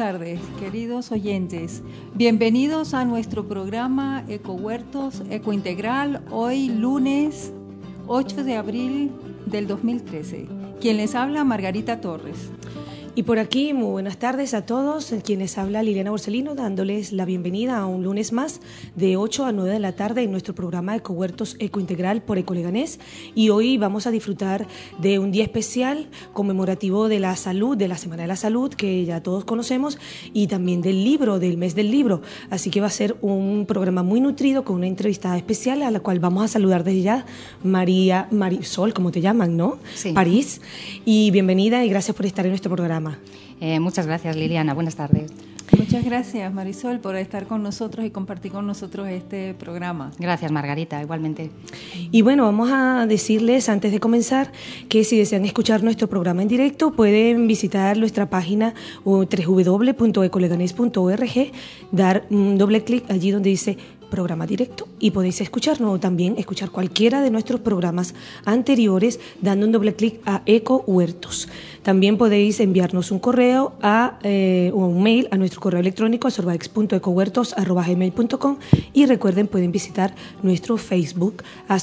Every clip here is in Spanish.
tardes, queridos oyentes. Bienvenidos a nuestro programa Ecohuertos Ecointegral, hoy lunes 8 de abril del 2013. Quien les habla, Margarita Torres. Y por aquí, muy buenas tardes a todos. Quienes habla Liliana Borsellino, dándoles la bienvenida a un lunes más de 8 a 9 de la tarde en nuestro programa Ecohuertos Ecointegral por Ecoleganés. Y hoy vamos a disfrutar de un día especial conmemorativo de la salud, de la Semana de la Salud, que ya todos conocemos, y también del libro, del mes del libro. Así que va a ser un programa muy nutrido con una entrevistada especial a la cual vamos a saludar desde ya, Marisol, como te llaman, ¿no? Sí. París. Y bienvenida y gracias por estar en nuestro programa. Muchas gracias, Liliana. Buenas tardes. Muchas gracias, Marisol, por estar con nosotros y compartir con nosotros este programa. Gracias, Margarita, igualmente. Y bueno, vamos a decirles antes de comenzar que si desean escuchar nuestro programa en directo pueden visitar nuestra página www.ecoleganés.org, dar un doble clic allí donde dice programa directo y podéis escucharnos o también escuchar cualquiera de nuestros programas anteriores dando un doble clic a Ecohuertos. También podéis enviarnos un correo o un mail a nuestro correo electrónico a sorbaex.ecohuertos@gmail.com y recuerden, pueden visitar nuestro Facebook a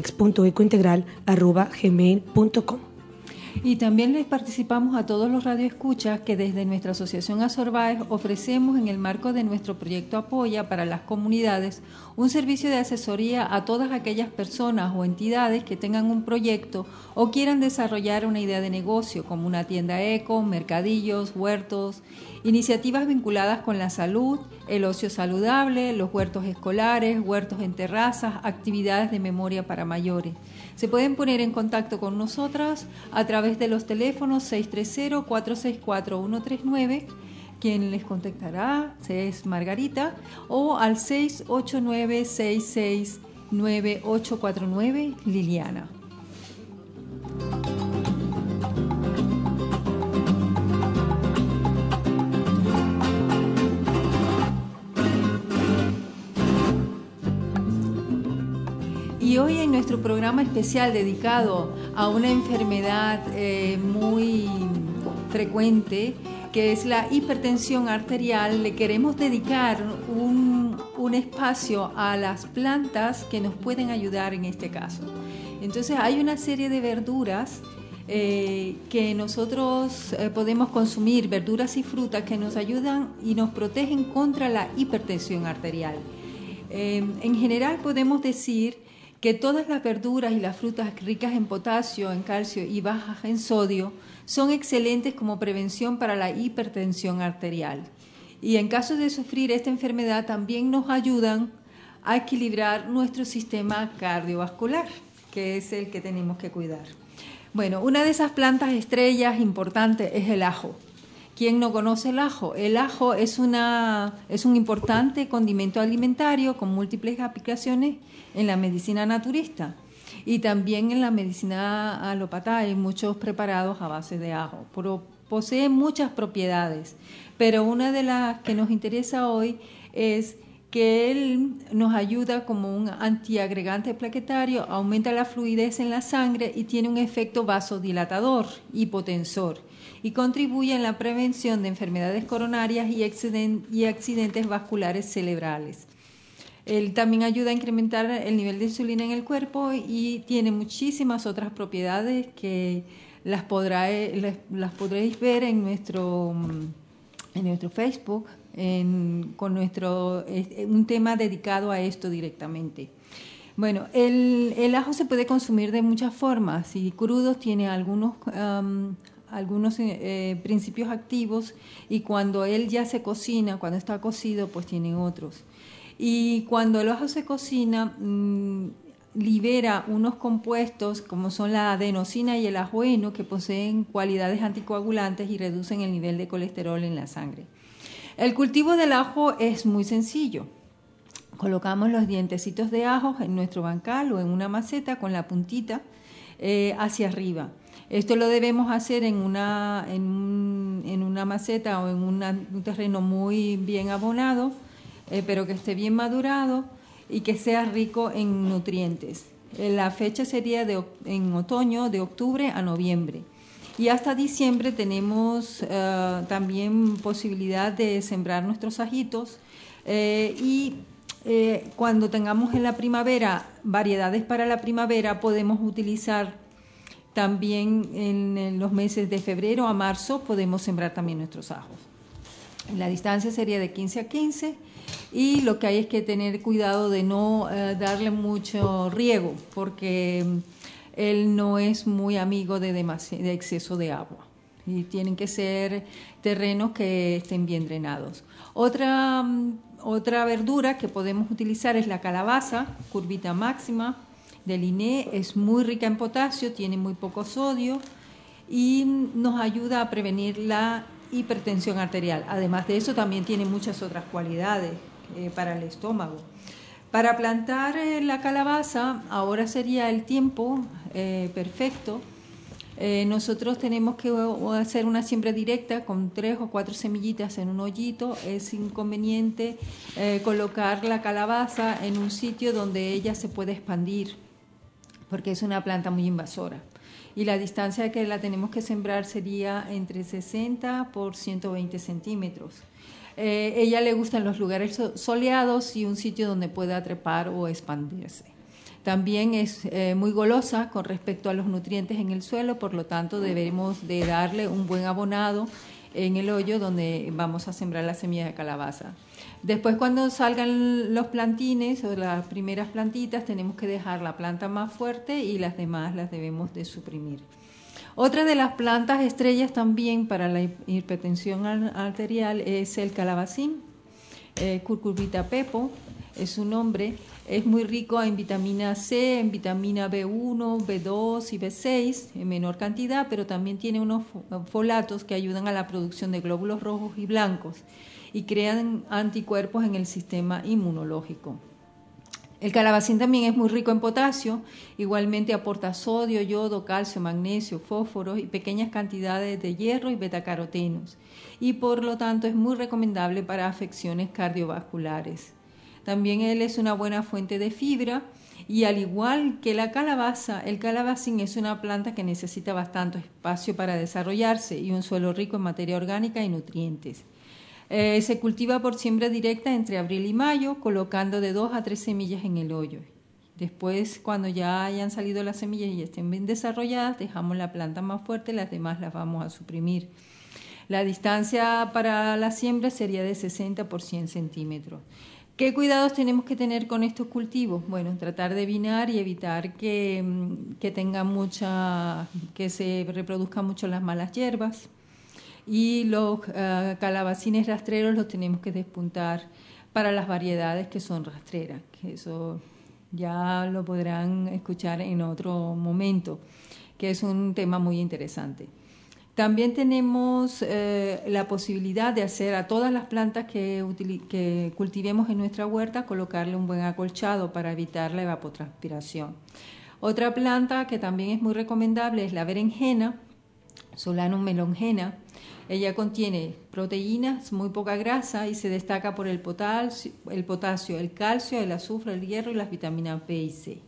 sorbaex.ecointegral@gmail.com. Y también les participamos a todos los radioescuchas que desde nuestra asociación Asorbaex ofrecemos en el marco de nuestro proyecto Apoya para las comunidades un servicio de asesoría a todas aquellas personas o entidades que tengan un proyecto o quieran desarrollar una idea de negocio como una tienda eco, mercadillos, huertos, iniciativas vinculadas con la salud, el ocio saludable, los huertos escolares, huertos en terrazas, actividades de memoria para mayores. Se pueden poner en contacto con nosotras a través de los teléfonos 630-464-139, quien les contactará es Margarita, o al 689-669849, Liliana. Y hoy en nuestro programa especial dedicado a una enfermedad muy frecuente, que es la hipertensión arterial, le queremos dedicar un espacio a las plantas que nos pueden ayudar en este caso. Entonces hay una serie de verduras que nosotros podemos consumir, verduras y frutas que nos ayudan y nos protegen contra la hipertensión arterial. En general podemos decir que todas las verduras y las frutas ricas en potasio, en calcio y bajas en sodio son excelentes como prevención para la hipertensión arterial. Y en caso de sufrir esta enfermedad también nos ayudan a equilibrar nuestro sistema cardiovascular, que es el que tenemos que cuidar. Bueno, una de esas plantas estrellas importantes es el ajo. ¿Quién no conoce el ajo? El ajo es un importante condimento alimentario con múltiples aplicaciones en la medicina naturista y también en la medicina alópata. Hay muchos preparados a base de ajo. Posee muchas propiedades, pero una de las que nos interesa hoy es que él nos ayuda como un antiagregante plaquetario, aumenta la fluidez en la sangre y tiene un efecto vasodilatador, hipotensor, y contribuye en la prevención de enfermedades coronarias y accidentes vasculares cerebrales. Él también ayuda a incrementar el nivel de insulina en el cuerpo y tiene muchísimas otras propiedades que las podréis ver en nuestro Facebook, con un tema dedicado a esto directamente. Bueno, el ajo se puede consumir de muchas formas y crudo tiene algunos principios activos y cuando él ya se cocina, cuando está cocido, pues tiene otros. Y cuando el ajo se cocina, libera unos compuestos como son la adenosina y el ajoeno que poseen cualidades anticoagulantes y reducen el nivel de colesterol en la sangre. El cultivo del ajo es muy sencillo. Colocamos los dientecitos de ajo en nuestro bancal o en una maceta con la puntita hacia arriba. Esto lo debemos hacer en una maceta o en un terreno muy bien abonado, pero que esté bien madurado y que sea rico en nutrientes. La fecha sería en otoño, de octubre a noviembre. Y hasta diciembre tenemos también posibilidad de sembrar nuestros ajitos cuando tengamos en la primavera variedades para la primavera, podemos utilizar también en los meses de febrero a marzo, podemos sembrar también nuestros ajos. La distancia sería de 15 a 15 y lo que hay es que tener cuidado de no darle mucho riego, porque él no es muy amigo de exceso de agua y tienen que ser terrenos que estén bien drenados. Otra verdura que podemos utilizar es la calabaza, Cucurbita maxima de Linné, es muy rica en potasio, tiene muy poco sodio y nos ayuda a prevenir la hipertensión arterial. Además de eso también tiene muchas otras cualidades para el estómago. Para plantar la calabaza ahora sería el tiempo perfecto. Nosotros tenemos que hacer una siembra directa con 3 o 4 semillitas en un hoyito. Es inconveniente colocar la calabaza en un sitio donde ella se puede expandir, porque es una planta muy invasora. Y la distancia que la tenemos que sembrar sería entre 60 por 120 centímetros. Ella le gustan los lugares soleados y un sitio donde pueda trepar o expandirse. También es muy golosa con respecto a los nutrientes en el suelo, por lo tanto debemos de darle un buen abonado en el hoyo donde vamos a sembrar las semillas de calabaza. Después, cuando salgan los plantines o las primeras plantitas, tenemos que dejar la planta más fuerte y las demás las debemos de suprimir. Otra de las plantas estrellas también para la hipertensión arterial es el calabacín, Cucurbita pepo, es su nombre. Es muy rico en vitamina C, en vitamina B1, B2 y B6 en menor cantidad, pero también tiene unos folatos que ayudan a la producción de glóbulos rojos y blancos y crean anticuerpos en el sistema inmunológico. El calabacín también es muy rico en potasio, igualmente aporta sodio, yodo, calcio, magnesio, fósforo y pequeñas cantidades de hierro y betacarotenos, y por lo tanto es muy recomendable para afecciones cardiovasculares. También él es una buena fuente de fibra y al igual que la calabaza, el calabacín es una planta que necesita bastante espacio para desarrollarse y un suelo rico en materia orgánica y nutrientes. Se cultiva por siembra directa entre abril y mayo, colocando de 2 a 3 semillas en el hoyo. Después, cuando ya hayan salido las semillas y estén bien desarrolladas, dejamos la planta más fuerte, las demás las vamos a suprimir. La distancia para la siembra sería de 60 por 100 centímetros. ¿Qué cuidados tenemos que tener con estos cultivos? Bueno, tratar de binar y evitar que se reproduzcan mucho las malas hierbas. Y los calabacines rastreros los tenemos que despuntar para las variedades que son rastreras, que eso ya lo podrán escuchar en otro momento, que es un tema muy interesante. También tenemos la posibilidad de hacer a todas las plantas que cultivemos en nuestra huerta, colocarle un buen acolchado para evitar la evapotranspiración. Otra planta que también es muy recomendable es la berenjena, Solanum melongena. Ella contiene proteínas, muy poca grasa y se destaca por el potasio, el calcio, el azufre, el hierro y las vitaminas B y C.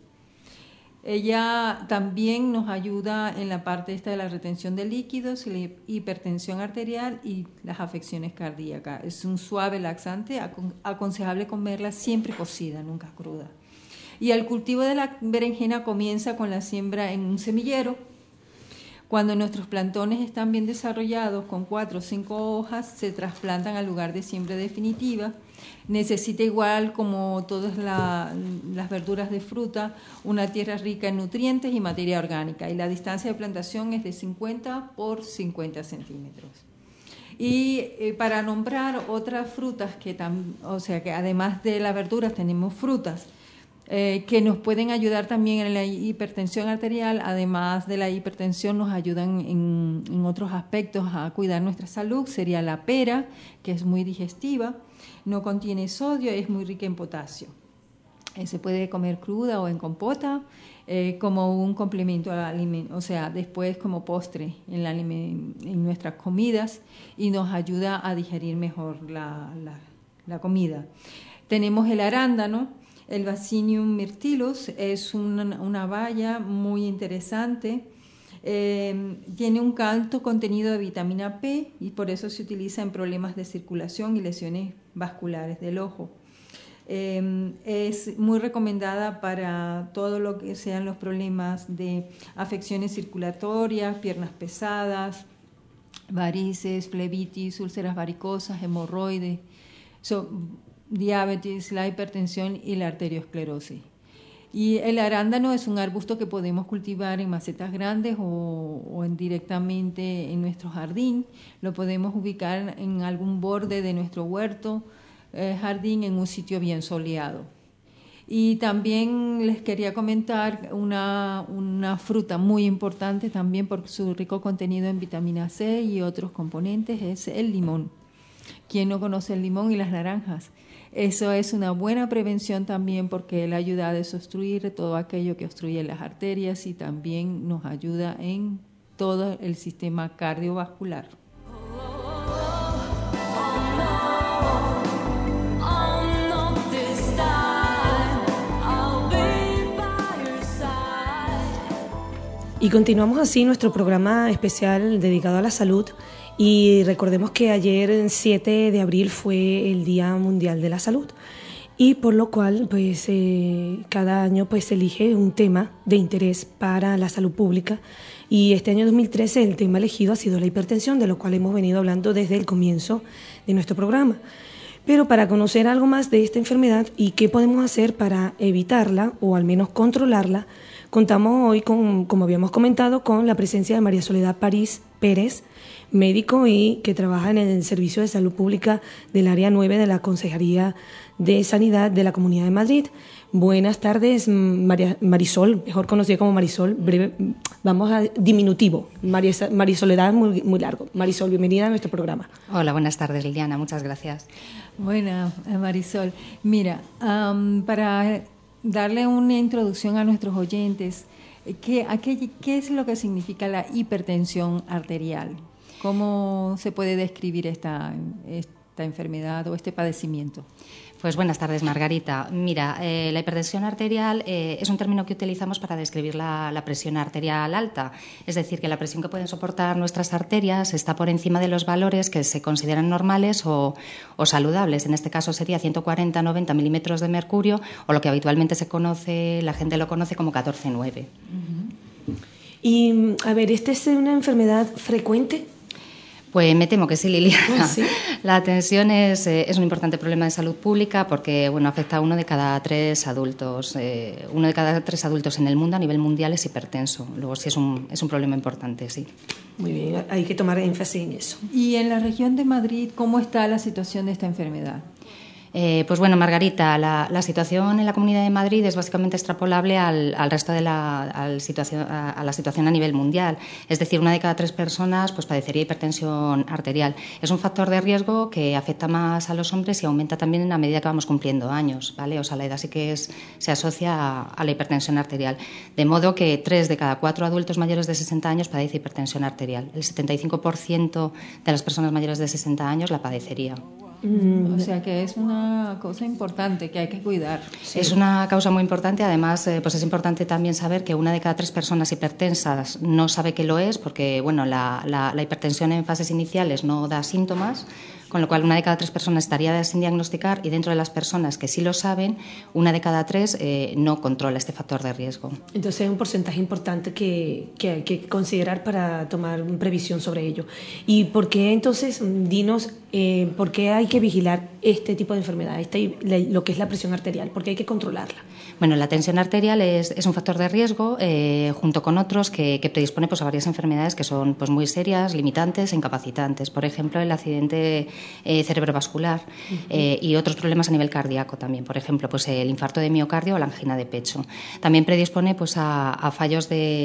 Ella también nos ayuda en la parte de la retención de líquidos, la hipertensión arterial y las afecciones cardíacas. Es un suave laxante, aconsejable comerla siempre cocida, nunca cruda. Y el cultivo de la berenjena comienza con la siembra en un semillero. Cuando nuestros plantones están bien desarrollados, con 4 o 5 hojas, se trasplantan al lugar de siembra definitiva. Necesita, igual como todas las verduras de fruta, una tierra rica en nutrientes y materia orgánica. Y la distancia de plantación es de 50 por 50 centímetros. Y para nombrar otras frutas, que además de las verduras tenemos frutas, que nos pueden ayudar también en la hipertensión arterial. Además de la hipertensión, nos ayudan en otros aspectos a cuidar nuestra salud. Sería la pera, que es muy digestiva, no contiene sodio, es muy rica en potasio. Se puede comer cruda o en compota, como un complemento al alimento, después como postre en nuestras comidas, y nos ayuda a digerir mejor la comida. Tenemos el arándano. El Vaccinium myrtillus es una baya muy interesante Tiene un alto contenido de vitamina P y por eso se utiliza en problemas de circulación y lesiones vasculares del ojo. Es muy recomendada para todo lo que sean los problemas de afecciones circulatorias, piernas pesadas, varices, flebitis, úlceras varicosas, hemorroides, diabetes, la hipertensión y la arteriosclerosis. Y el arándano es un arbusto que podemos cultivar en macetas grandes o directamente en nuestro jardín. Lo podemos ubicar en algún borde de nuestro huerto, jardín, en un sitio bien soleado. Y también les quería comentar una fruta muy importante también por su rico contenido en vitamina C y otros componentes, es el limón. ¿Quién no conoce el limón y las naranjas? Eso es una buena prevención también porque él ayuda a desobstruir todo aquello que obstruye las arterias y también nos ayuda en todo el sistema cardiovascular. Y continuamos así nuestro programa especial dedicado a la salud. Y recordemos que ayer, 7 de abril, fue el Día Mundial de la Salud, y por lo cual pues cada año pues se elige un tema de interés para la salud pública, y este año 2013 el tema elegido ha sido la hipertensión, de lo cual hemos venido hablando desde el comienzo de nuestro programa. Pero para conocer algo más de esta enfermedad y qué podemos hacer para evitarla o al menos controlarla, contamos hoy, como habíamos comentado, con la presencia de María Soledad París Pérez, médico y que trabaja en el Servicio de Salud Pública del Área 9 de la Consejería de Sanidad de la Comunidad de Madrid. Buenas tardes, Marisol, mejor conocida como Marisol, breve, vamos a diminutivo. Marisoledad muy largo. Marisol, bienvenida a nuestro programa. Hola, buenas tardes, Liliana, muchas gracias. Buenas, Marisol. Mira, para darle una introducción a nuestros oyentes, ¿qué es lo que significa la hipertensión arterial? ¿Cómo se puede describir esta enfermedad o este padecimiento? Pues buenas tardes, Margarita. Mira, la hipertensión arterial es un término que utilizamos para describir la presión arterial alta. Es decir, que la presión que pueden soportar nuestras arterias está por encima de los valores que se consideran normales o saludables. En este caso sería 140-90 milímetros de mercurio, o lo que habitualmente la gente lo conoce como 14,9. Y, a ver, ¿esta es una enfermedad frecuente? Pues me temo que sí, Liliana. ¿Sí? La tensión es un importante problema de salud pública porque afecta a uno de cada 3 adultos. Uno de cada 3 adultos en el mundo a nivel mundial es hipertenso. Luego sí es un problema importante, sí. Muy bien, hay que tomar énfasis en eso. ¿Y en la región de Madrid cómo está la situación de esta enfermedad? Pues bueno, Margarita, la situación en la Comunidad de Madrid es básicamente extrapolable al resto de la situación a nivel mundial. Es decir, una de cada 3 personas pues padecería hipertensión arterial. Es un factor de riesgo que afecta más a los hombres y aumenta también a medida que vamos cumpliendo años, ¿vale? O sea, la edad sí que se asocia a la hipertensión arterial. De modo que 3 de cada 4 adultos mayores de 60 años padece hipertensión arterial. El 75% de las personas mayores de 60 años la padecería. O sea que es una cosa importante que hay que cuidar. Sí. Es una causa muy importante. Además, pues es importante también saber que una de cada 3 personas hipertensas no sabe que lo es, porque bueno, la hipertensión en fases iniciales no da síntomas, con lo cual una de cada 3 personas estaría sin diagnosticar, y dentro de las personas que sí lo saben, una de cada 3 no controla este factor de riesgo. Entonces es un porcentaje importante que hay que considerar para tomar previsión sobre ello. ¿Y por qué entonces, dinos, por qué hay que vigilar este tipo de enfermedad, lo que es la presión arterial? ¿Por qué hay que controlarla? Bueno, la tensión arterial es un factor de riesgo junto con otros que predispone pues, a varias enfermedades que son pues, muy serias, limitantes e incapacitantes. Por ejemplo, el accidente cerebrovascular y otros problemas a nivel cardíaco también. Por ejemplo, pues, el infarto de miocardio o la angina de pecho. También predispone pues, a fallo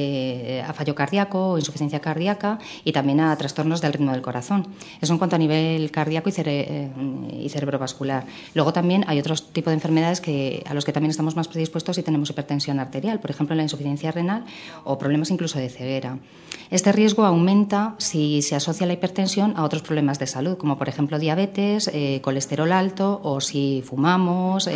cardíaco o insuficiencia cardíaca, y también a trastornos del ritmo del corazón. Eso en cuanto a nivel cardíaco y cerebrovascular. Luego también hay otros tipos de enfermedades a los que también estamos más predispuestos si tenemos hipertensión arterial, por ejemplo la insuficiencia renal o problemas incluso de ceguera. Este riesgo aumenta si se asocia la hipertensión a otros problemas de salud, como por ejemplo ejemplo, diabetes, colesterol alto, o si fumamos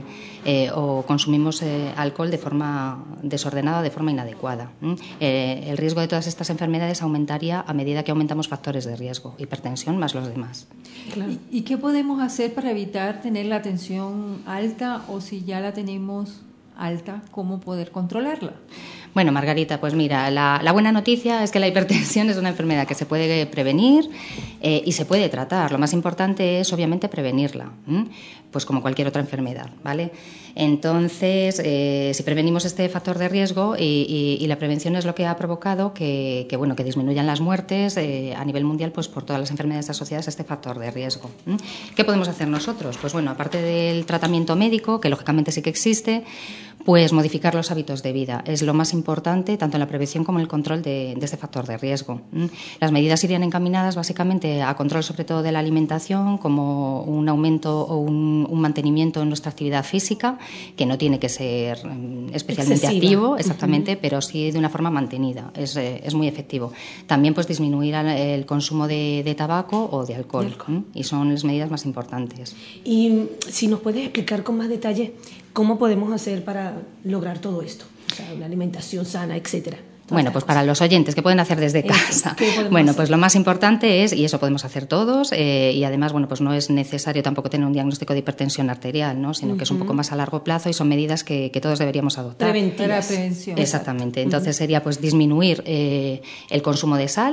o consumimos alcohol de forma desordenada, de forma inadecuada. El riesgo de todas estas enfermedades aumentaría a medida que aumentamos factores de riesgo, hipertensión más los demás. Claro. ¿Y qué podemos hacer para evitar tener la tensión alta, o si ya la tenemos alta, cómo poder controlarla? Bueno, Margarita, pues mira, la buena noticia es que la hipertensión es una enfermedad que se puede prevenir y se puede tratar. Lo más importante es, obviamente, prevenirla, pues como cualquier otra enfermedad, ¿vale? Entonces, si prevenimos este factor de riesgo y la prevención es lo que ha provocado que disminuyan las muertes a nivel mundial, pues por todas las enfermedades asociadas a este factor de riesgo. ¿Qué podemos hacer nosotros? Pues bueno, aparte del tratamiento médico, que lógicamente sí que existe, pues modificar los hábitos de vida. Es lo más importante, tanto en la prevención como en el control de este factor de riesgo. Las medidas irían encaminadas básicamente a control sobre todo de la alimentación, como un aumento o un mantenimiento en nuestra actividad física, que no tiene que ser especialmente activo, exactamente, pero sí de una forma mantenida. Es muy efectivo. También pues disminuir el consumo de tabaco o de alcohol. Y son las medidas más importantes. Y si nos puedes explicar con más detalle cómo podemos hacer para lograr todo esto, o sea, una alimentación sana, etcétera. Bueno, pues para los oyentes, ¿qué pueden hacer desde casa? Bueno, pues lo más importante es, y eso podemos hacer todos, y además, bueno, pues no es necesario tampoco tener un diagnóstico de hipertensión arterial, ¿no? Sino que es un poco más a largo plazo y son medidas que todos deberíamos adoptar. Prevención. Exactamente. Entonces sería pues disminuir el consumo de sal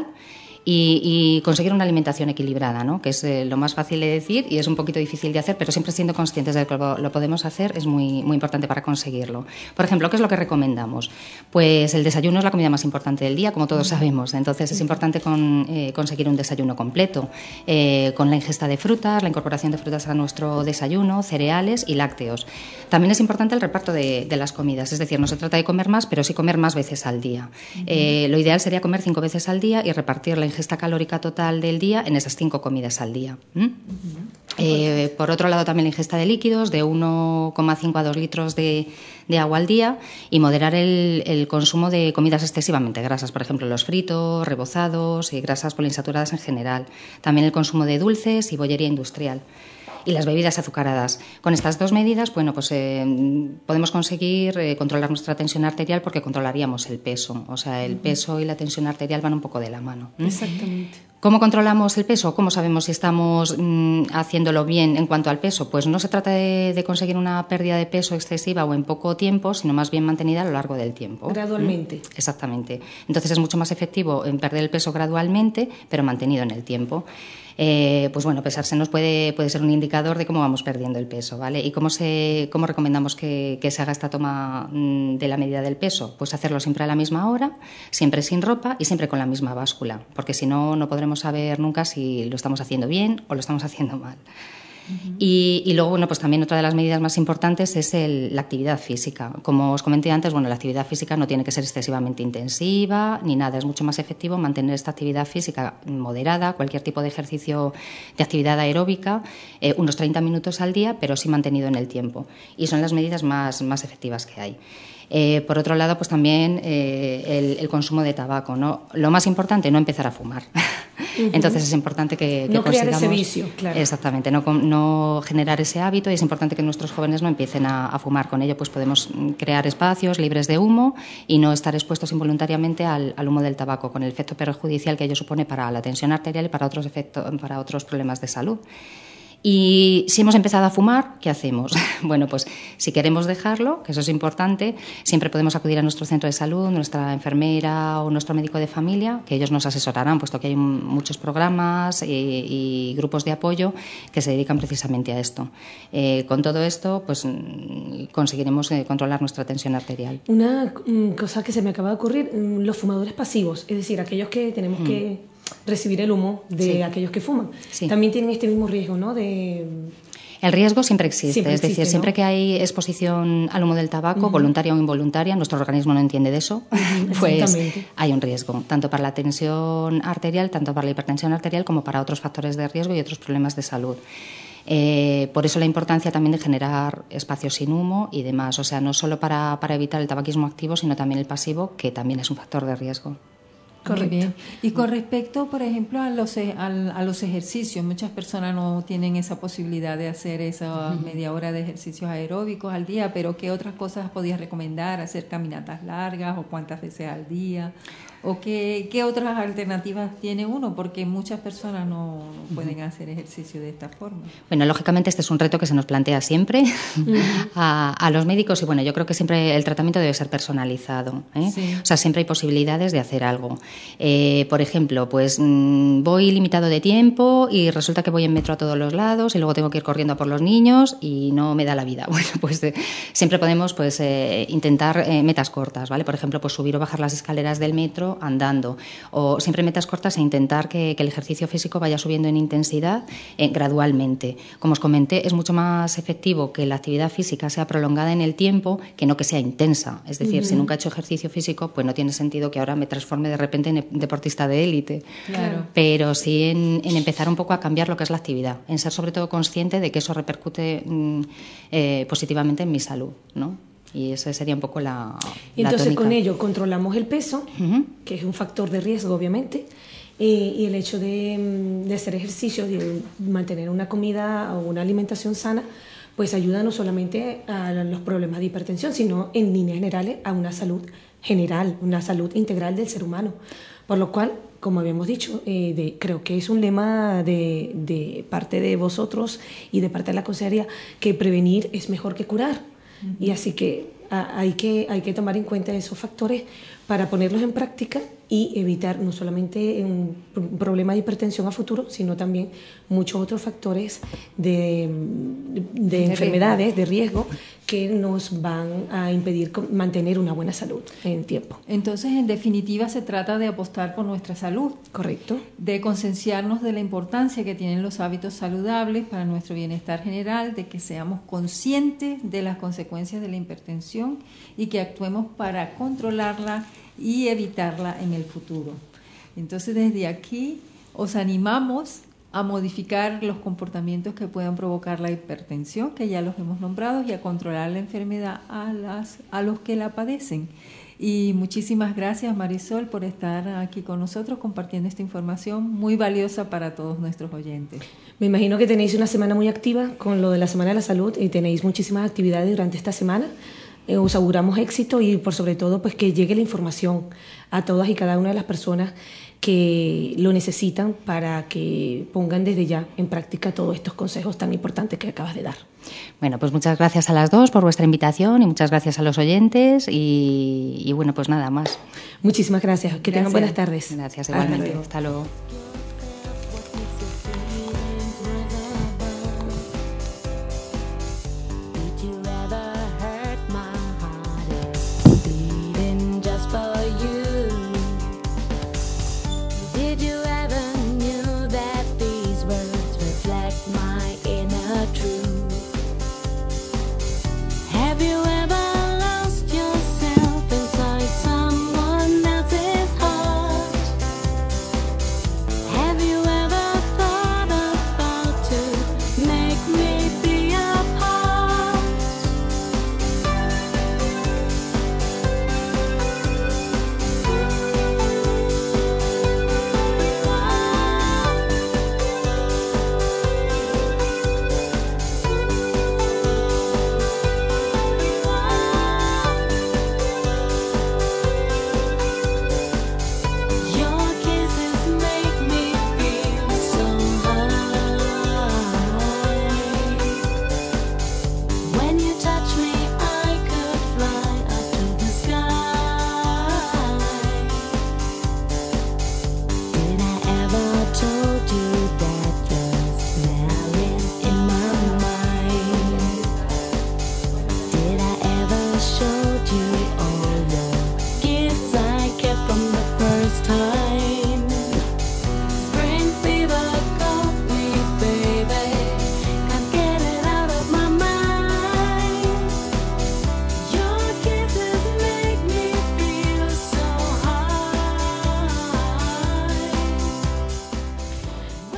y conseguir una alimentación equilibrada, ¿no? Que es lo más fácil de decir y es un poquito difícil de hacer, pero siempre siendo conscientes de que lo podemos hacer es muy, muy importante para conseguirlo. Por ejemplo, ¿qué es lo que recomendamos? Pues el desayuno es la comida más importante del día, como todos sabemos. Entonces es importante conseguir un desayuno completo, con la ingesta de frutas, la incorporación de frutas a nuestro desayuno, cereales y lácteos. También es importante el reparto de las comidas, es decir, no se trata de comer más, pero sí comer más veces al día. Lo ideal sería comer 5 veces al día y repartir la ingesta calórica total del día en esas 5 comidas al día. Por otro lado, también la ingesta de líquidos, de 1,5 a 2 litros de agua al día, y moderar el consumo de comidas excesivamente grasas, por ejemplo, los fritos, rebozados y grasas poliinsaturadas en general. También el consumo de dulces y bollería industrial. Y las bebidas azucaradas. Con estas 2 medidas, bueno, pues podemos conseguir controlar nuestra tensión arterial, porque controlaríamos el peso. O sea, el peso y la tensión arterial van un poco de la mano. Exactamente. ¿Cómo controlamos el peso? ¿Cómo sabemos si estamos haciéndolo bien en cuanto al peso? Pues no se trata de conseguir una pérdida de peso excesiva o en poco tiempo, sino más bien mantenida a lo largo del tiempo. Gradualmente. Exactamente. Entonces es mucho más efectivo en perder el peso gradualmente, pero mantenido en el tiempo. Pues bueno, pesarse nos puede ser un indicador de cómo vamos perdiendo el peso, ¿vale? ¿Y cómo recomendamos que se haga esta toma de la medida del peso? Pues hacerlo siempre a la misma hora, siempre sin ropa y siempre con la misma báscula, porque si no, no podremos saber nunca si lo estamos haciendo bien o lo estamos haciendo mal. Y luego, bueno, pues también otra de las medidas más importantes es la actividad física. Como os comenté antes, bueno, la actividad física no tiene que ser excesivamente intensiva ni nada. Es mucho más efectivo mantener esta actividad física moderada, cualquier tipo de ejercicio de actividad aeróbica, unos 30 minutos al día, pero sí mantenido en el tiempo. Y son las medidas más efectivas que hay. Por otro lado, pues también el consumo de tabaco, ¿no? Lo más importante, no empezar a fumar. Entonces es importante que no crear consigamos, ese vicio, claro. Exactamente, no generar ese hábito, y es importante que nuestros jóvenes no empiecen a fumar. Con ello pues podemos crear espacios libres de humo y no estar expuestos involuntariamente al humo del tabaco, con el efecto perjudicial que ello supone para la tensión arterial y para otros problemas de salud. Y si hemos empezado a fumar, ¿qué hacemos? Bueno, pues si queremos dejarlo, que eso es importante, siempre podemos acudir a nuestro centro de salud, nuestra enfermera o nuestro médico de familia, que ellos nos asesorarán, puesto que hay muchos programas y grupos de apoyo que se dedican precisamente a esto. Con todo esto, pues conseguiremos controlar nuestra tensión arterial. Una cosa que se me acaba de ocurrir, los fumadores pasivos, es decir, aquellos que tenemos que recibir el humo de aquellos que fuman. Sí. También tienen este mismo riesgo, ¿no? El riesgo siempre existe, es decir, ¿no? Siempre que hay exposición al humo del tabaco, voluntaria o involuntaria, nuestro organismo no entiende de eso, pues hay un riesgo, tanto para la tensión arterial, tanto para la hipertensión arterial, como para otros factores de riesgo y otros problemas de salud. Por eso la importancia también de generar espacios sin humo y demás, o sea, no solo para evitar el tabaquismo activo, sino también el pasivo, que también es un factor de riesgo. Correcto. Muy bien. Y con respecto, por ejemplo, a los ejercicios, muchas personas no tienen esa posibilidad de hacer esa media hora de ejercicios aeróbicos al día, pero ¿qué otras cosas podías recomendar? ¿Hacer caminatas largas o cuántas veces al día? ¿O qué otras alternativas tiene uno? Porque muchas personas no pueden hacer ejercicio de esta forma. Bueno, lógicamente este es un reto que se nos plantea siempre a los médicos y bueno, yo creo que siempre el tratamiento debe ser personalizado, ¿eh? Sí. O sea, siempre hay posibilidades de hacer algo. Por ejemplo, pues voy limitado de tiempo y resulta que voy en metro a todos los lados y luego tengo que ir corriendo a por los niños y no me da la vida. Bueno, pues siempre podemos pues intentar metas cortas, ¿vale? Por ejemplo, pues subir o bajar las escaleras del metro andando, o siempre metas cortas e intentar que el ejercicio físico vaya subiendo en intensidad gradualmente. Como os comenté, es mucho más efectivo que la actividad física sea prolongada en el tiempo que no que sea intensa. Es decir, si nunca he hecho ejercicio físico, pues no tiene sentido que ahora me transforme de repente en deportista de élite. Claro. Pero sí en empezar un poco a cambiar lo que es la actividad, en ser sobre todo consciente de que eso repercute positivamente en mi salud, ¿no? Y esa sería un poco la entonces tónica. con ello controlamos el peso, que es un factor de riesgo obviamente, y el hecho de hacer ejercicio, de mantener una comida o una alimentación sana, pues ayuda no solamente a los problemas de hipertensión, sino en líneas generales a una salud general, una salud integral del ser humano. Por lo cual, como habíamos dicho, creo que es un lema de parte de vosotros y de parte de la consejería que prevenir es mejor que curar. Y así que hay que tomar en cuenta esos factores para ponerlos en práctica y evitar no solamente un problema de hipertensión a futuro, sino también muchos otros factores de enfermedades, de riesgo, que nos van a impedir mantener una buena salud en tiempo. Entonces, en definitiva, se trata de apostar por nuestra salud. Correcto. De concienciarnos de la importancia que tienen los hábitos saludables para nuestro bienestar general, de que seamos conscientes de las consecuencias de la hipertensión y que actuemos para controlarla y evitarla en el futuro. Entonces, desde aquí os animamos a modificar los comportamientos que puedan provocar la hipertensión, que ya los hemos nombrado, y a controlar la enfermedad a los que la padecen. Y muchísimas gracias, Marisol, por estar aquí con nosotros compartiendo esta información muy valiosa para todos nuestros oyentes. Me imagino que tenéis una semana muy activa con lo de la Semana de la Salud y tenéis muchísimas actividades durante esta semana. Os auguramos éxito y por sobre todo pues que llegue la información a todas y cada una de las personas que lo necesitan para que pongan desde ya en práctica todos estos consejos tan importantes que acabas de dar. Bueno, pues muchas gracias a las dos por vuestra invitación y muchas gracias a los oyentes y bueno, pues nada más. Muchísimas gracias. Que tengan buenas tardes. Gracias, igualmente. Hasta luego.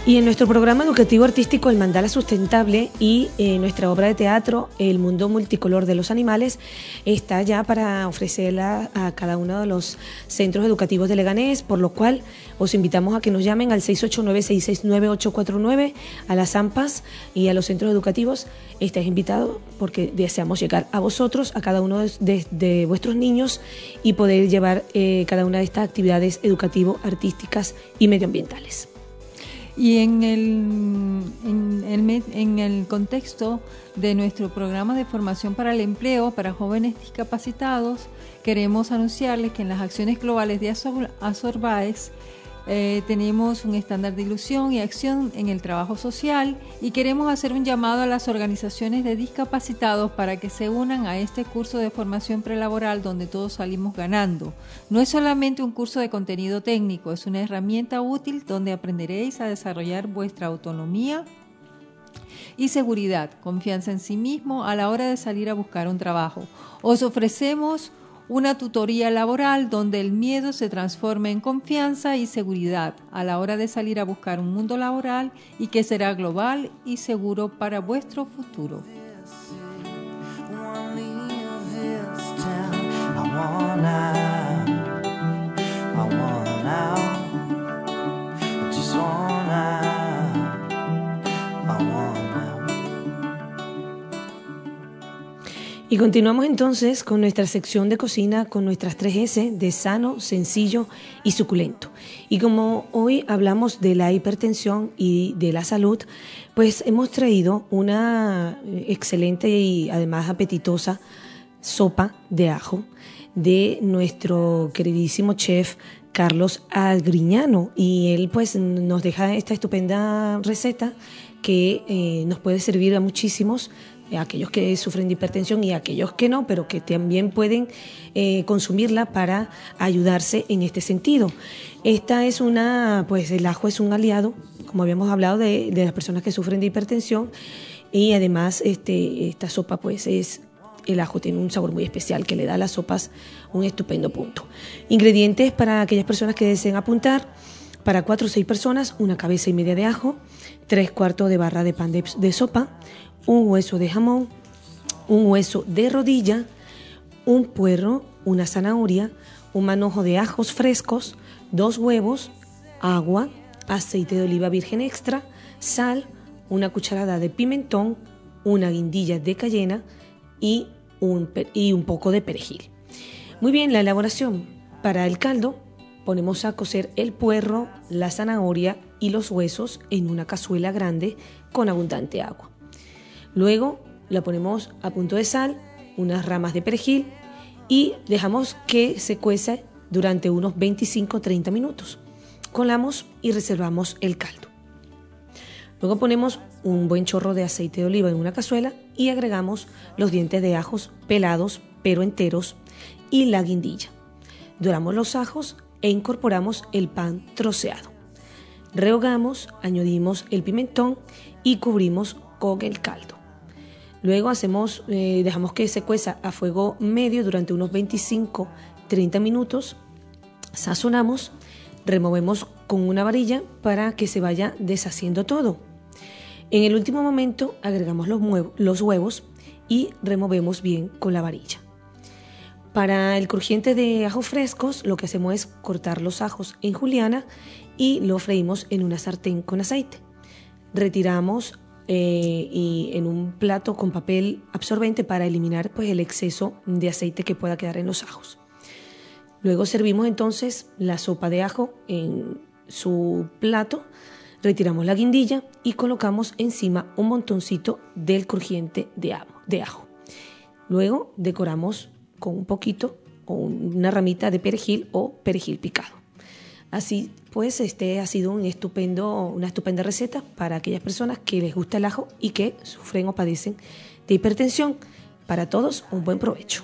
Y en nuestro programa educativo artístico El Mandala Sustentable y nuestra obra de teatro El Mundo Multicolor de los Animales está ya para ofrecerla a cada uno de los centros educativos de Leganés, por lo cual os invitamos a que nos llamen al 689-669-849 a las AMPAs y a los centros educativos. Estáis invitados porque deseamos llegar a vosotros, a cada uno de vuestros niños y poder llevar cada una de estas actividades educativo-artísticas y medioambientales. Y en el contexto de nuestro programa de formación para el empleo para jóvenes discapacitados, queremos anunciarles que en las acciones globales de Azorbaes tenemos un estándar de ilusión y acción en el trabajo social y queremos hacer un llamado a las organizaciones de discapacitados para que se unan a este curso de formación prelaboral donde todos salimos ganando. No es solamente un curso de contenido técnico, es una herramienta útil donde aprenderéis a desarrollar vuestra autonomía y seguridad, confianza en sí mismo a la hora de salir a buscar un trabajo. Os ofrecemos una tutoría laboral donde el miedo se transforme en confianza y seguridad a la hora de salir a buscar un mundo laboral y que será global y seguro para vuestro futuro. Y continuamos entonces con nuestra sección de cocina con nuestras 3S de sano, sencillo y suculento. Y como hoy hablamos de la hipertensión y de la salud, pues hemos traído una excelente y además apetitosa sopa de ajo de nuestro queridísimo chef Carlos Agriñano. Y él pues nos deja esta estupenda receta que nos puede servir a muchísimos, aquellos que sufren de hipertensión y aquellos que no, pero que también pueden consumirla para ayudarse en este sentido. Esta es pues el ajo es un aliado, como habíamos hablado, de las personas que sufren de hipertensión, y además esta sopa pues el ajo tiene un sabor muy especial que le da a las sopas un estupendo punto. Ingredientes para aquellas personas que deseen apuntar: para 4 o 6 personas, 1 cabeza y media de ajo, 3/4 de barra de pan de sopa, un hueso de jamón, un hueso de rodilla, un puerro, una zanahoria, un manojo de ajos frescos, 2 huevos, agua, aceite de oliva virgen extra, sal, una cucharada de pimentón, una guindilla de cayena y un poco de perejil. Muy bien, la elaboración. Para el caldo ponemos a cocer el puerro, la zanahoria y los huesos en una cazuela grande con abundante agua. Luego la ponemos a punto de sal, unas ramas de perejil y dejamos que se cueza durante unos 25-30 minutos. Colamos y reservamos el caldo. Luego ponemos un buen chorro de aceite de oliva en una cazuela y agregamos los dientes de ajos pelados pero enteros y la guindilla. Doramos los ajos e incorporamos el pan troceado. Rehogamos, añadimos el pimentón y cubrimos con el caldo. Luego dejamos que se cueza a fuego medio durante unos 25-30 minutos. Sazonamos, removemos con una varilla para que se vaya deshaciendo todo. En el último momento agregamos los huevos y removemos bien con la varilla. Para el crujiente de ajos frescos, lo que hacemos es cortar los ajos en juliana y lo freímos en una sartén con aceite. Retiramos y en un plato con papel absorbente para eliminar pues el exceso de aceite que pueda quedar en los ajos. Luego servimos entonces la sopa de ajo en su plato, retiramos la guindilla y colocamos encima un montoncito del crujiente de ajo. Luego decoramos con un poquito o una ramita de perejil o perejil picado. Así pues, ha sido una estupenda receta para aquellas personas que les gusta el ajo y que sufren o padecen de hipertensión. Para todos, un buen provecho.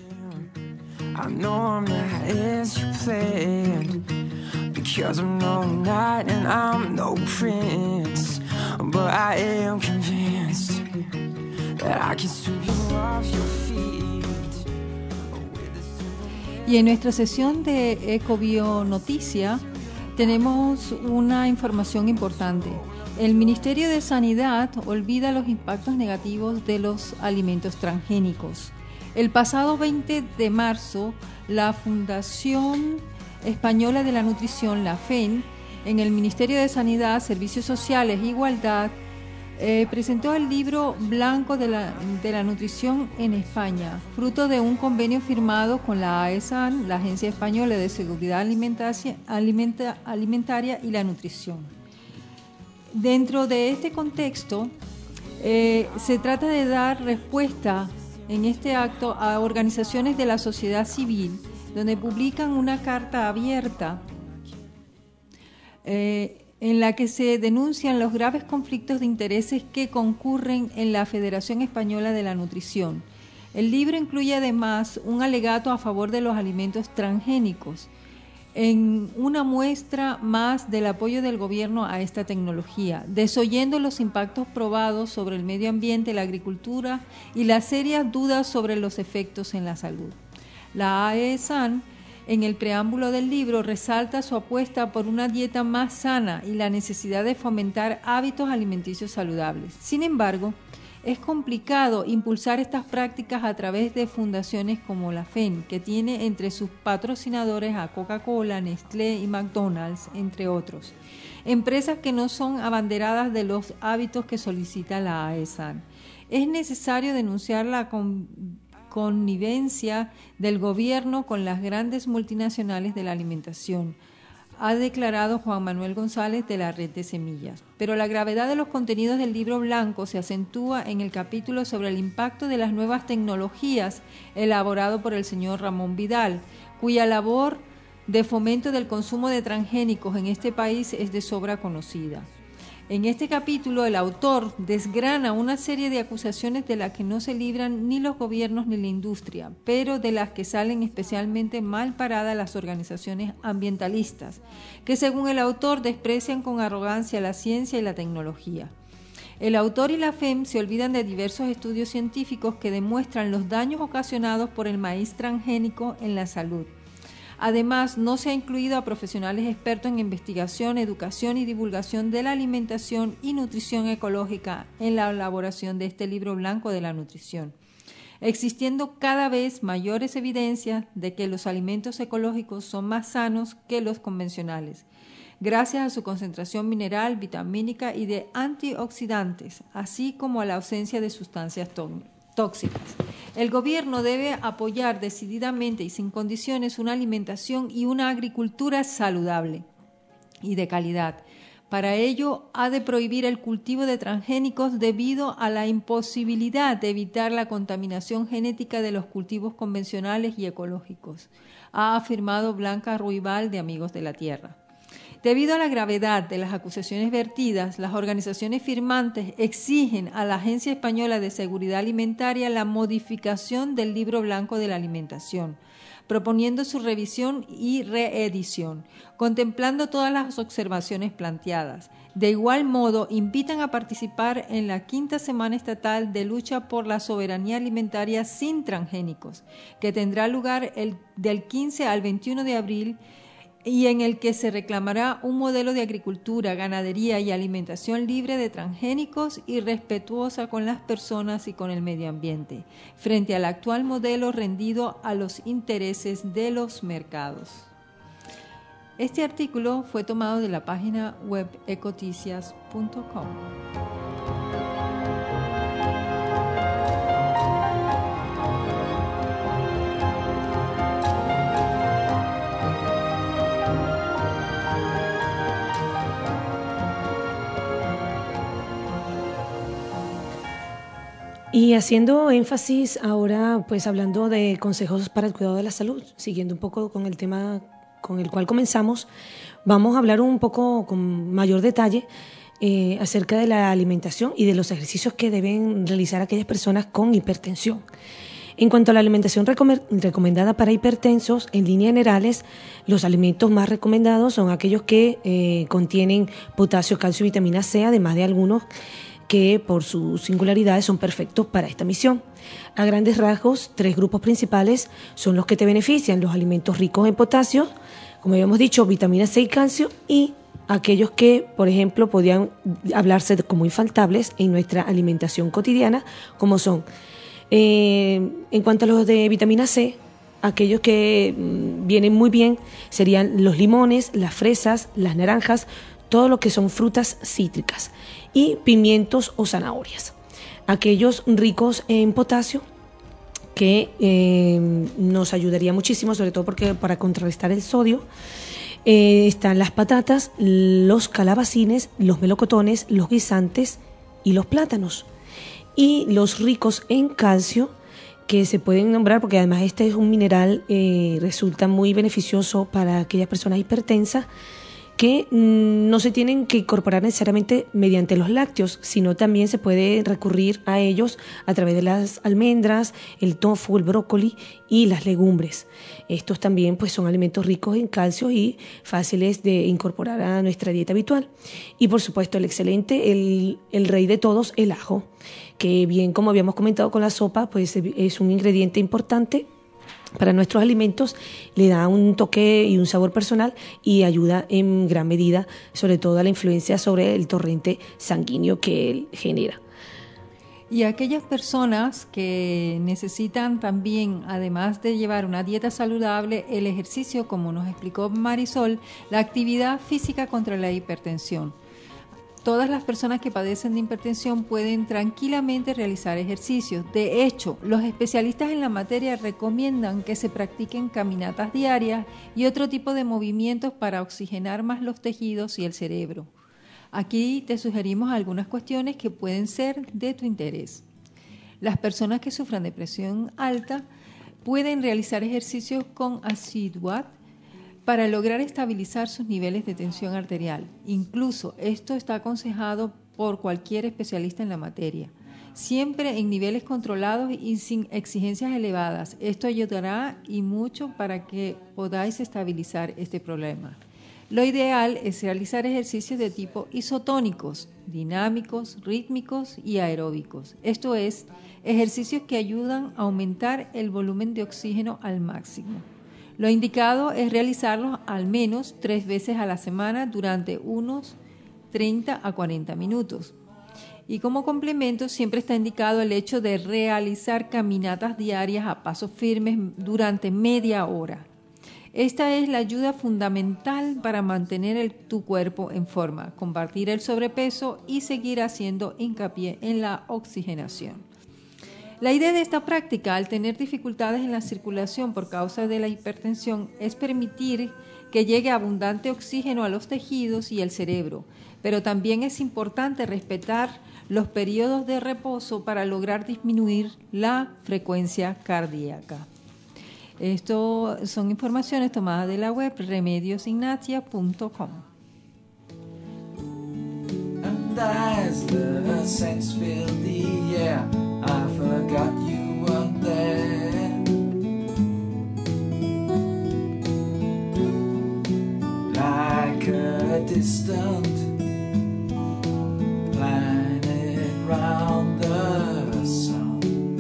Y en nuestra sesión de Ecobio Noticia tenemos una información importante. El Ministerio de Sanidad olvida los impactos negativos de los alimentos transgénicos. El pasado 20 de marzo, la Fundación Española de la Nutrición, la FEN, en el Ministerio de Sanidad, Servicios Sociales e Igualdad, presentó el libro blanco de la nutrición en España, fruto de un convenio firmado con la AESAN, la Agencia Española de Seguridad Alimentaria y la Nutrición. Dentro de este contexto, se trata de dar respuesta en este acto a organizaciones de la sociedad civil, donde publican una carta abierta en la que se denuncian los graves conflictos de intereses que concurren en la Federación Española de la Nutrición. El libro incluye además un alegato a favor de los alimentos transgénicos, en una muestra más del apoyo del gobierno a esta tecnología, desoyendo los impactos probados sobre el medio ambiente, la agricultura y las serias dudas sobre los efectos en la salud. La AESAN, en el preámbulo del libro, resalta su apuesta por una dieta más sana y la necesidad de fomentar hábitos alimenticios saludables. Sin embargo, es complicado impulsar estas prácticas a través de fundaciones como la FEN, que tiene entre sus patrocinadores a Coca-Cola, Nestlé y McDonald's, entre otros. Empresas que no son abanderadas de los hábitos que solicita la AESAN. Es necesario denunciar la connivencia del gobierno con las grandes multinacionales de la alimentación, ha declarado Juan Manuel González de la Red de Semillas. Pero la gravedad de los contenidos del libro blanco se acentúa en el capítulo sobre el impacto de las nuevas tecnologías elaborado por el señor Ramón Vidal, cuya labor de fomento del consumo de transgénicos en este país es de sobra conocida. En este capítulo, el autor desgrana una serie de acusaciones de las que no se libran ni los gobiernos ni la industria, pero de las que salen especialmente mal paradas las organizaciones ambientalistas, que según el autor desprecian con arrogancia la ciencia y la tecnología. El autor y la FEM se olvidan de diversos estudios científicos que demuestran los daños ocasionados por el maíz transgénico en la salud. Además, no se ha incluido a profesionales expertos en investigación, educación y divulgación de la alimentación y nutrición ecológica en la elaboración de este libro blanco de la nutrición, existiendo cada vez mayores evidencias de que los alimentos ecológicos son más sanos que los convencionales, gracias a su concentración mineral, vitamínica y de antioxidantes, así como a la ausencia de sustancias tóxicas. El gobierno debe apoyar decididamente y sin condiciones una alimentación y una agricultura saludable y de calidad. Para ello, ha de prohibir el cultivo de transgénicos debido a la imposibilidad de evitar la contaminación genética de los cultivos convencionales y ecológicos, ha afirmado Blanca Ruibal de Amigos de la Tierra. Debido a la gravedad de las acusaciones vertidas, las organizaciones firmantes exigen a la Agencia Española de Seguridad Alimentaria la modificación del Libro Blanco de la Alimentación, proponiendo su revisión y reedición, contemplando todas las observaciones planteadas. De igual modo, invitan a participar en la 5ª Semana Estatal de Lucha por la Soberanía Alimentaria sin Transgénicos, que tendrá lugar del 15 al 21 de abril, y en el que se reclamará un modelo de agricultura, ganadería y alimentación libre de transgénicos y respetuosa con las personas y con el medio ambiente, frente al actual modelo rendido a los intereses de los mercados. Este artículo fue tomado de la página web ecoticias.com. Y haciendo énfasis ahora, pues hablando de consejos para el cuidado de la salud, siguiendo un poco con el tema con el cual comenzamos, vamos a hablar un poco con mayor detalle acerca de la alimentación y de los ejercicios que deben realizar aquellas personas con hipertensión. En cuanto a la alimentación recomendada para hipertensos, en líneas generales, los alimentos más recomendados son aquellos que contienen potasio, calcio y vitamina C, además de algunos que por sus singularidades son perfectos para esta misión. A grandes rasgos, 3 grupos principales son los que te benefician: los alimentos ricos en potasio, como habíamos dicho, vitamina C y calcio, y aquellos que, por ejemplo, podían hablarse como infaltables en nuestra alimentación cotidiana, como son, en cuanto a los de vitamina C, aquellos que vienen muy bien serían los limones, las fresas, las naranjas, todo lo que son frutas cítricas, y pimientos o zanahorias. Aquellos ricos en potasio, que nos ayudaría muchísimo, sobre todo porque para contrarrestar el sodio. Están las patatas, los calabacines, los melocotones, los guisantes y los plátanos. Y los ricos en calcio, que se pueden nombrar porque además este es un mineral, resulta muy beneficioso para aquellas personas hipertensas, que no se tienen que incorporar necesariamente mediante los lácteos, sino también se puede recurrir a ellos a través de las almendras, el tofu, el brócoli y las legumbres. Estos también pues son alimentos ricos en calcio y fáciles de incorporar a nuestra dieta habitual. Y por supuesto el excelente, el rey de todos, el ajo, que bien como habíamos comentado con la sopa, pues es un ingrediente importante para nuestros alimentos, le da un toque y un sabor personal y ayuda en gran medida, sobre todo a la influencia sobre el torrente sanguíneo que él genera. Y aquellas personas que necesitan también, además de llevar una dieta saludable, el ejercicio, como nos explicó Marisol, la actividad física contra la hipertensión. Todas las personas que padecen de hipertensión pueden tranquilamente realizar ejercicios. De hecho, los especialistas en la materia recomiendan que se practiquen caminatas diarias y otro tipo de movimientos para oxigenar más los tejidos y el cerebro. Aquí te sugerimos algunas cuestiones que pueden ser de tu interés. Las personas que sufran de presión alta pueden realizar ejercicios con asiduidad para lograr estabilizar sus niveles de tensión arterial. Incluso esto está aconsejado por cualquier especialista en la materia. Siempre en niveles controlados y sin exigencias elevadas. Esto ayudará y mucho para que podáis estabilizar este problema. Lo ideal es realizar ejercicios de tipo isotónicos, dinámicos, rítmicos y aeróbicos. Esto es, ejercicios que ayudan a aumentar el volumen de oxígeno al máximo. Lo indicado es realizarlos al menos 3 veces a la semana durante unos 30 a 40 minutos. Y como complemento siempre está indicado el hecho de realizar caminatas diarias a pasos firmes durante media hora. Esta es la ayuda fundamental para mantener tu cuerpo en forma, combatir el sobrepeso y seguir haciendo hincapié en la oxigenación. La idea de esta práctica, al tener dificultades en la circulación por causa de la hipertensión, es permitir que llegue abundante oxígeno a los tejidos y el cerebro, pero también es importante respetar los periodos de reposo para lograr disminuir la frecuencia cardíaca. Esto son informaciones tomadas de la web remediosignatia.com. And as the sense filled the air, I forgot you were there. Like a distant planet round the sun,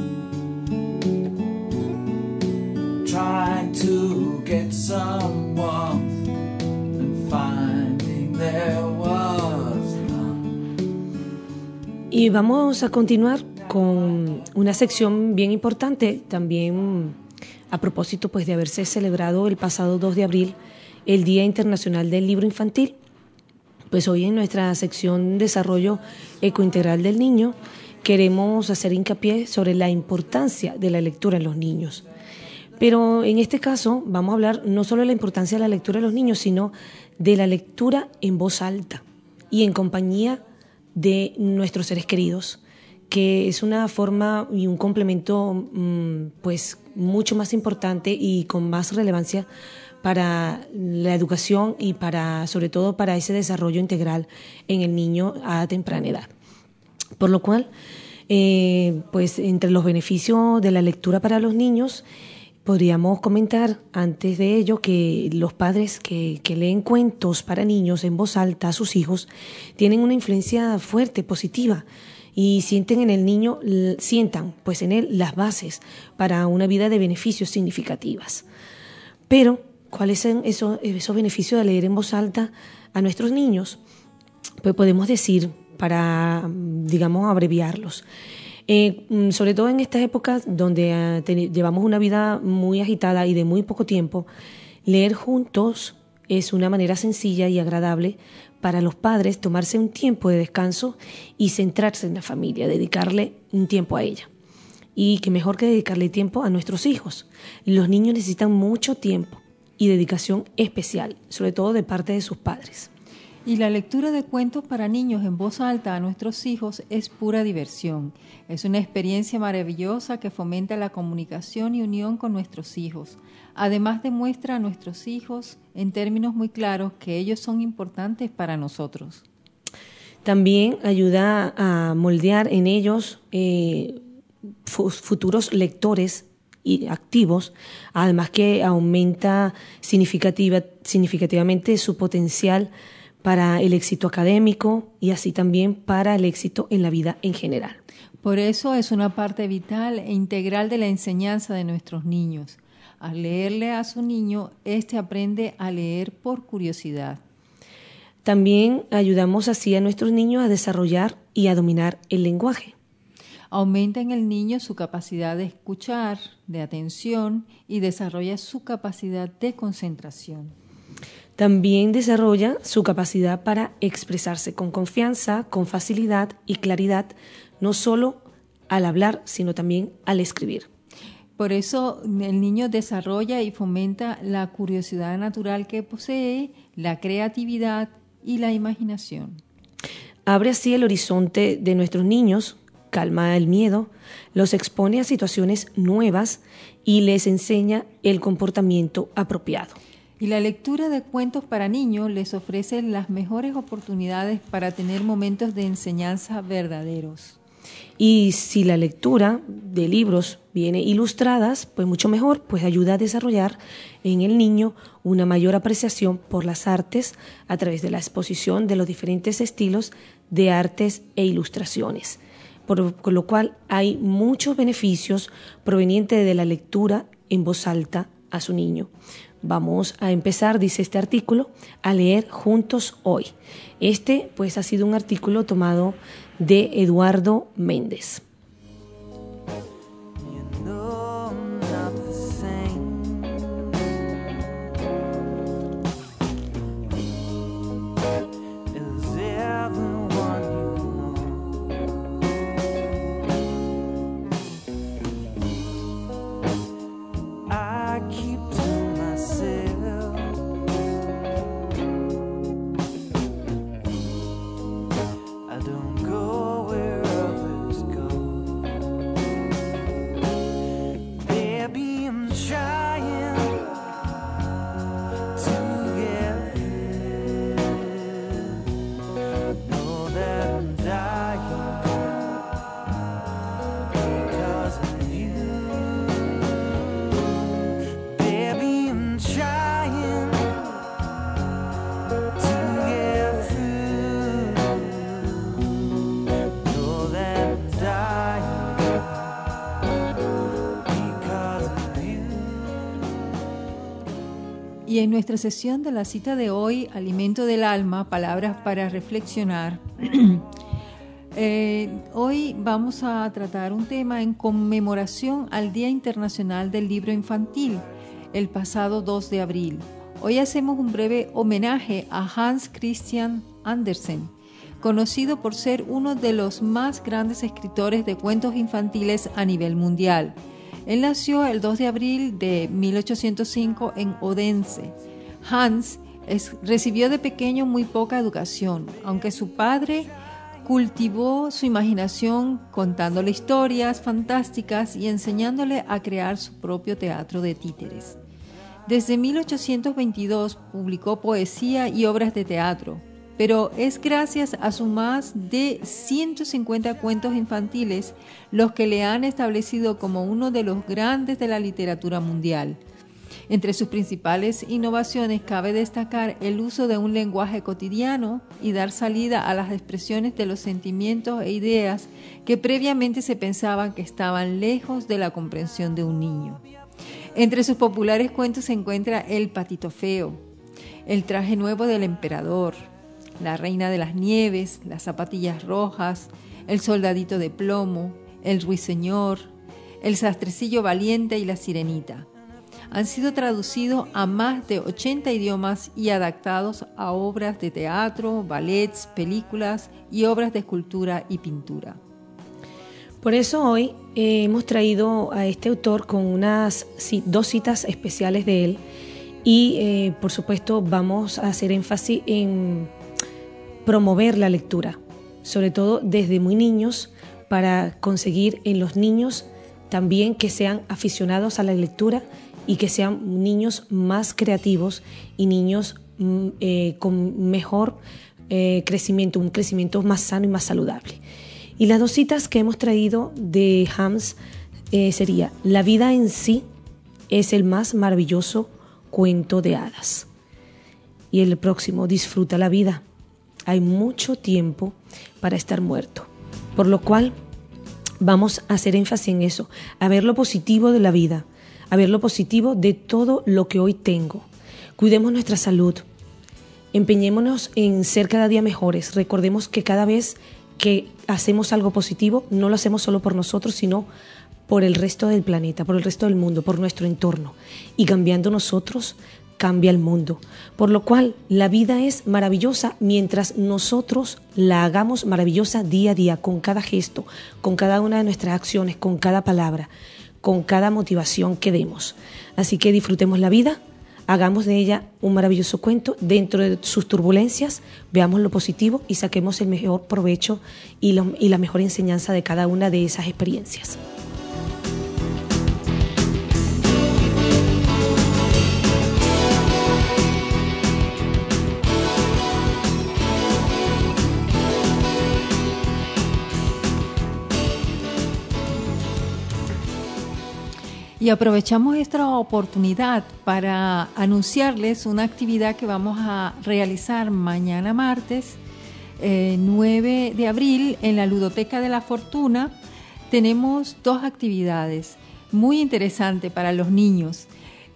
trying to get some warmth and finding there was none. Y vamos a continuar con una sección bien importante también a propósito pues de haberse celebrado el pasado 2 de abril el Día Internacional del Libro Infantil. Pues hoy en nuestra sección Desarrollo Ecointegral del Niño queremos hacer hincapié sobre la importancia de la lectura en los niños. Pero en este caso vamos a hablar no solo de la importancia de la lectura en los niños, sino de la lectura en voz alta y en compañía de nuestros seres queridos, que es una forma y un complemento pues mucho más importante y con más relevancia para la educación y sobre todo para ese desarrollo integral en el niño a temprana edad. Por lo cual, pues entre los beneficios de la lectura para los niños, podríamos comentar antes de ello que los padres que leen cuentos para niños en voz alta a sus hijos tienen una influencia fuerte, positiva, y sientan pues en él las bases para una vida de beneficios significativas. Pero ¿Cuáles son esos beneficios de leer en voz alta a nuestros niños? Pues podemos decir, para, digamos, abreviarlos, sobre todo en estas épocas donde llevamos una vida muy agitada y de muy poco tiempo, leer juntos es una manera sencilla y agradable para los padres tomarse un tiempo de descanso y centrarse en la familia, dedicarle un tiempo a ella. Y qué mejor que dedicarle tiempo a nuestros hijos. Los niños necesitan mucho tiempo y dedicación especial, sobre todo de parte de sus padres. Y la lectura de cuentos para niños en voz alta a nuestros hijos es pura diversión. Es una experiencia maravillosa que fomenta la comunicación y unión con nuestros hijos. Además demuestra a nuestros hijos en términos muy claros que ellos son importantes para nosotros. También ayuda a moldear en ellos futuros lectores y activos, además que aumenta significativamente su potencial para el éxito académico y así también para el éxito en la vida en general. Por eso es una parte vital e integral de la enseñanza de nuestros niños. Al leerle a su niño, éste aprende a leer por curiosidad. También ayudamos así a nuestros niños a desarrollar y a dominar el lenguaje. Aumenta en el niño su capacidad de escuchar, de atención y desarrolla su capacidad de concentración. También desarrolla su capacidad para expresarse con confianza, con facilidad y claridad, no solo al hablar, sino también al escribir. Por eso el niño desarrolla y fomenta la curiosidad natural que posee, la creatividad y la imaginación. Abre así el horizonte de nuestros niños, calma el miedo, los expone a situaciones nuevas y les enseña el comportamiento apropiado. Y la lectura de cuentos para niños les ofrece las mejores oportunidades para tener momentos de enseñanza verdaderos. Y si la lectura de libros viene ilustradas, pues mucho mejor, pues ayuda a desarrollar en el niño una mayor apreciación por las artes a través de la exposición de los diferentes estilos de artes e ilustraciones. Con lo cual hay muchos beneficios provenientes de la lectura en voz alta a su niño. Vamos a empezar, dice este artículo, a leer juntos hoy. Este, pues, ha sido un artículo tomado de Eduardo Méndez. Y en nuestra sesión de la cita de hoy, Alimento del Alma, Palabras para Reflexionar, hoy vamos a tratar un tema en conmemoración al Día Internacional del Libro Infantil, el pasado 2 de abril. Hoy hacemos un breve homenaje a Hans Christian Andersen, conocido por ser uno de los más grandes escritores de cuentos infantiles a nivel mundial. Él nació el 2 de abril de 1805 en Odense. Hans recibió de pequeño muy poca educación, aunque su padre cultivó su imaginación contándole historias fantásticas y enseñándole a crear su propio teatro de títeres. Desde 1822 publicó poesía y obras de teatro, pero es gracias a sus más de 150 cuentos infantiles los que le han establecido como uno de los grandes de la literatura mundial. Entre sus principales innovaciones cabe destacar el uso de un lenguaje cotidiano y dar salida a las expresiones de los sentimientos e ideas que previamente se pensaban que estaban lejos de la comprensión de un niño. Entre sus populares cuentos se encuentra El patito feo, El traje nuevo del emperador, La reina de las nieves, Las zapatillas rojas, El soldadito de plomo, El ruiseñor, El sastrecillo valiente y La sirenita. Han sido traducidos a más de 80 idiomas y adaptados a obras de teatro, ballets, películas y obras de escultura y pintura. Por eso hoy hemos traído a este autor con dos citas especiales de él y por supuesto vamos a hacer énfasis en promover la lectura, sobre todo desde muy niños, para conseguir en los niños también que sean aficionados a la lectura y que sean niños más creativos y niños con mejor crecimiento, un crecimiento más sano y más saludable. Y las dos citas que hemos traído de Hamms sería: la vida en sí es el más maravilloso cuento de hadas. Y el próximo: disfruta la vida. Hay mucho tiempo para estar muerto. Por lo cual vamos a hacer énfasis en eso, a ver lo positivo de la vida, a ver lo positivo de todo lo que hoy tengo. Cuidemos nuestra salud, empeñémonos en ser cada día mejores. Recordemos que cada vez que hacemos algo positivo, no lo hacemos solo por nosotros, sino por el resto del planeta, por el resto del mundo, por nuestro entorno. Y cambiando nosotros, cambia el mundo. Por lo cual, la vida es maravillosa mientras nosotros la hagamos maravillosa día a día, con cada gesto, con cada una de nuestras acciones, con cada palabra, con cada motivación que demos. Así que disfrutemos la vida, hagamos de ella un maravilloso cuento. Dentro de sus turbulencias, veamos lo positivo y saquemos el mejor provecho y la mejor enseñanza de cada una de esas experiencias. Y aprovechamos esta oportunidad para anunciarles una actividad que vamos a realizar mañana martes 9 de abril en la Ludoteca de la Fortuna. Tenemos dos actividades muy interesantes para los niños.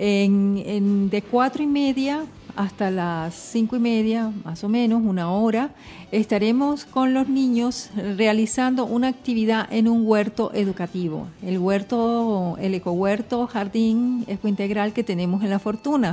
De 4:30 hasta las 5:30, más o menos, una hora, estaremos con los niños realizando una actividad en un huerto educativo, el ecohuerto jardín ecointegral que tenemos en La Fortuna.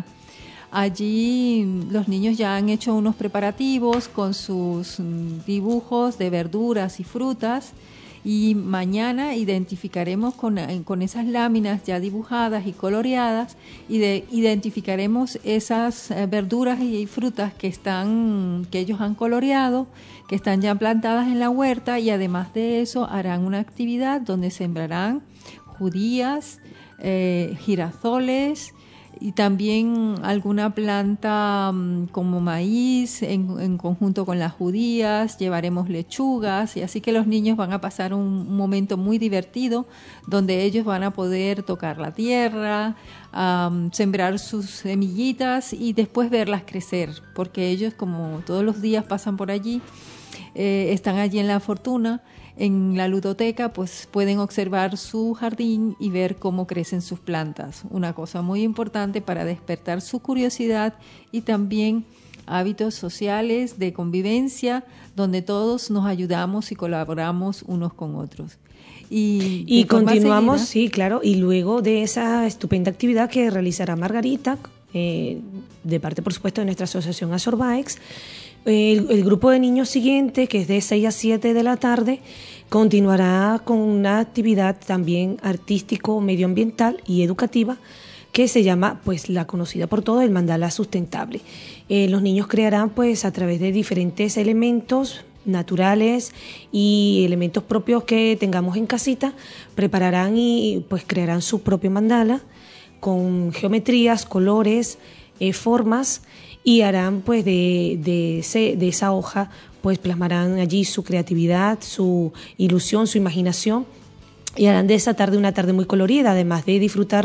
Allí los niños ya han hecho unos preparativos con sus dibujos de verduras y frutas, y mañana identificaremos con esas láminas ya dibujadas y coloreadas, identificaremos esas verduras y frutas que ellos han coloreado, que están ya plantadas en la huerta, y además de eso harán una actividad donde sembrarán judías, girasoles y también alguna planta como maíz en conjunto con las judías. Llevaremos lechugas, y así que los niños van a pasar un momento muy divertido donde ellos van a poder tocar la tierra, sembrar sus semillitas y después verlas crecer, porque ellos, como todos los días pasan por allí, están allí en La Fortuna, en la ludoteca, pues pueden observar su jardín y ver cómo crecen sus plantas. Una cosa muy importante para despertar su curiosidad y también hábitos sociales de convivencia donde todos nos ayudamos y colaboramos unos con otros. Y continuamos, sí, claro, y luego de esa estupenda actividad que realizará Margarita, de parte, por supuesto, de nuestra asociación Azorbaex, el grupo de niños siguiente, que es de 6 a 7 de la tarde, continuará con una actividad también artístico, medioambiental y educativa que se llama, pues, la conocida por todos, el mandala sustentable. Los niños crearán, pues, a través de diferentes elementos naturales y elementos propios que tengamos en casita, prepararán y pues crearán su propio mandala con geometrías, colores, formas, y harán pues de esa hoja, pues plasmarán allí su creatividad, su ilusión, su imaginación, y harán de esa tarde una tarde muy colorida, además de disfrutar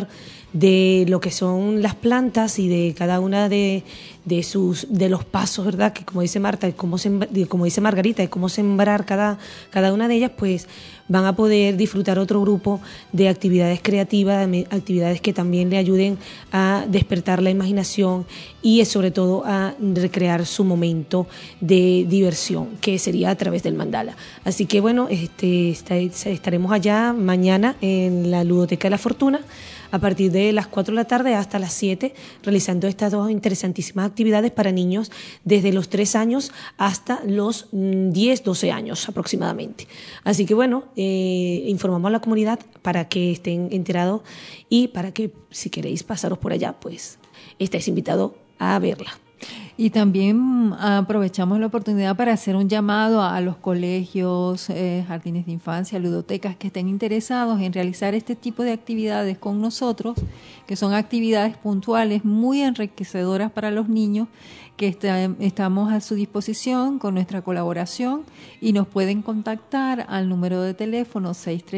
de lo que son las plantas y de cada una de los pasos, ¿verdad? Que como dice Marta, como dice Margarita, de cómo sembrar cada una de ellas, pues van a poder disfrutar otro grupo de actividades creativas, actividades que también le ayuden a despertar la imaginación y sobre todo a recrear su momento de diversión, que sería a través del mandala. Así que bueno, estaremos allá mañana en la Ludoteca de la Fortuna a partir de las 4 de la tarde hasta las 7, realizando estas dos interesantísimas actividades para niños desde los 3 años hasta los 10, 12 años aproximadamente. Así que bueno, informamos a la comunidad para que estén enterados y para que si queréis pasaros por allá, pues estáis invitados a verla. Y también aprovechamos la oportunidad para hacer un llamado a los colegios, jardines de infancia, ludotecas que estén interesados en realizar este tipo de actividades con nosotros, que son actividades puntuales muy enriquecedoras para los niños, que estamos a su disposición con nuestra colaboración y nos pueden contactar al número de teléfono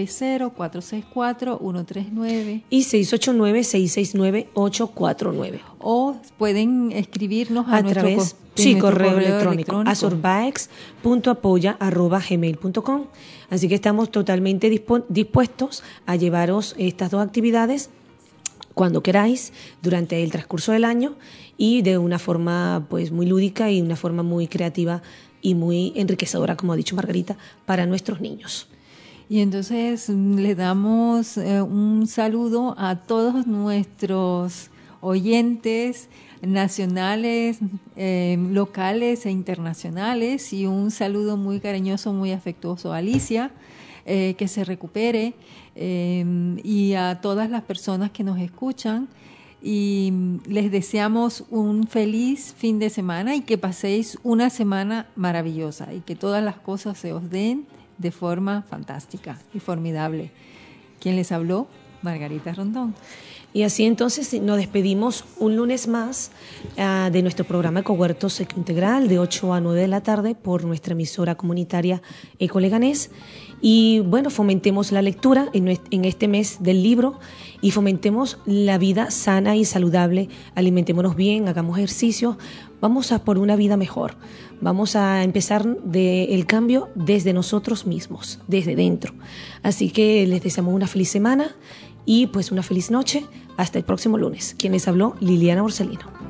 630-464-139 y 689-669-849. O pueden escribirnos a través correo electrónico azorbaex.apoya@gmail.com. Así que estamos totalmente dispuestos a llevaros estas dos actividades cuando queráis durante el transcurso del año y de una forma pues muy lúdica y una forma muy creativa y muy enriquecedora, como ha dicho Margarita, para nuestros niños. Y entonces le damos un saludo a todos nuestros oyentes nacionales, locales e internacionales, y un saludo muy cariñoso, muy afectuoso a Alicia, que se recupere, y a todas las personas que nos escuchan, y les deseamos un feliz fin de semana y que paséis una semana maravillosa y que todas las cosas se os den de forma fantástica y formidable. ¿Quién les habló? Margarita Rondón. Y así entonces nos despedimos un lunes más de nuestro programa Ecohuertos Ecointegral de 8 a 9 de la tarde por nuestra emisora comunitaria Ecoleganés. Y bueno, fomentemos la lectura en este mes del libro y fomentemos la vida sana y saludable. Alimentémonos bien, hagamos ejercicio, vamos a por una vida mejor. Vamos a empezar el cambio desde nosotros mismos, desde dentro. Así que les deseamos una feliz semana y pues una feliz noche. Hasta el próximo lunes. Quien les habló, Liliana Borsellino.